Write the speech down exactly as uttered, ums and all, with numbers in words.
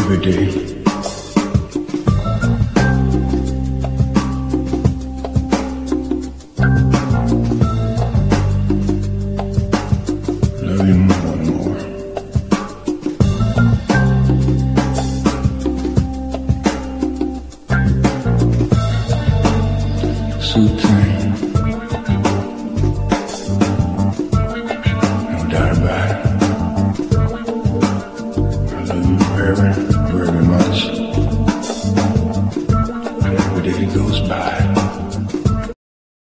every day. Love you more and more. So tame. No doubt about it.